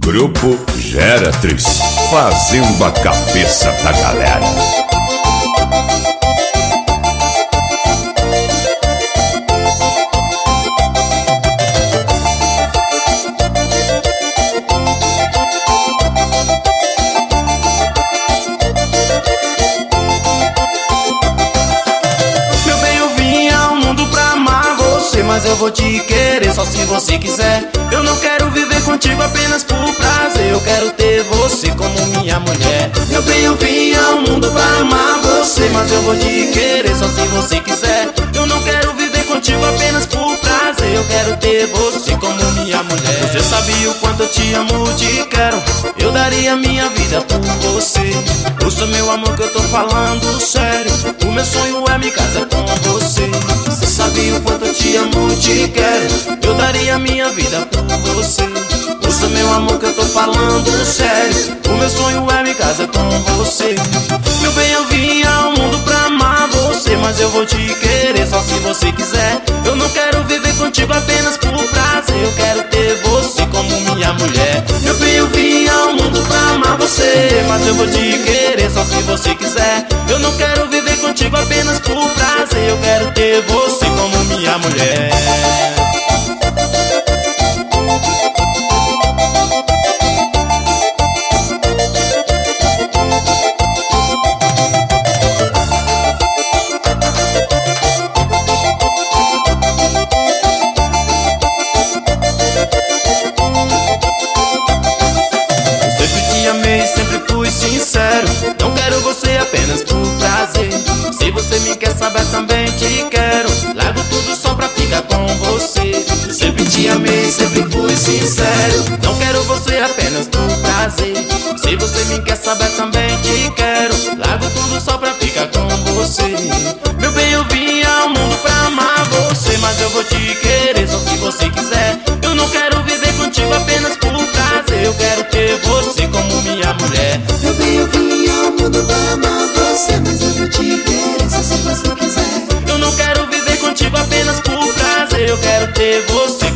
Grupo Geratrix, fazendo a cabeça da galera. Meu bem, eu vim ao mundo pra amar você, mas eu vou te querer só se você quiser. Eu não quero viver contigo apenas por prazer, eu quero ter você como minha mulher. Meu bem, eu vim ao mundo pra amar você, mas eu vou te querer só se você quiser. Eu não quero viver contigo apenas por prazer, eu quero ter você como minha mulher. Você sabe o quanto eu te amo, te quero, eu daria minha vida por você. Ouça meu amor que eu tô falando sério, o meu sonho é me casar com você. Você sabe o quanto eu te amo, te quero, eu daria minha vida por você. Ouça meu amor que eu tô falando sério, o meu sonho é me casar com você. Meu bem, eu vim ao mundo pra amar você, mas eu vou te querer só se você quiser. Eu não quero viver contigo apenas por prazer, eu quero ter você como minha mulher. Meu bem, eu vim ao mundo pra amar você, mas eu vou te querer só se você quiser. Eu não quero viver contigo apenas por prazer, eu quero ter você como minha mulher. Sempre fui sincero, não quero você apenas por prazer. Se você me quer saber também te quero, largo tudo só pra ficar com você. Sempre te amei, sempre fui sincero, não quero você apenas por prazer. Se você me quer saber também te quero, largo tudo só pra ficar com você. Meu bem, eu vim ao mundo pra amar você, mas eu vou te querer só se você quiser. Eu não quero viver contigo apenas por prazer, eu quero ter você como minha mulher. Meu bem, eu vim ao mundo pra amar você, mas eu vou te querer só se você quiser. Eu não quero viver contigo apenas por prazer, eu quero ter você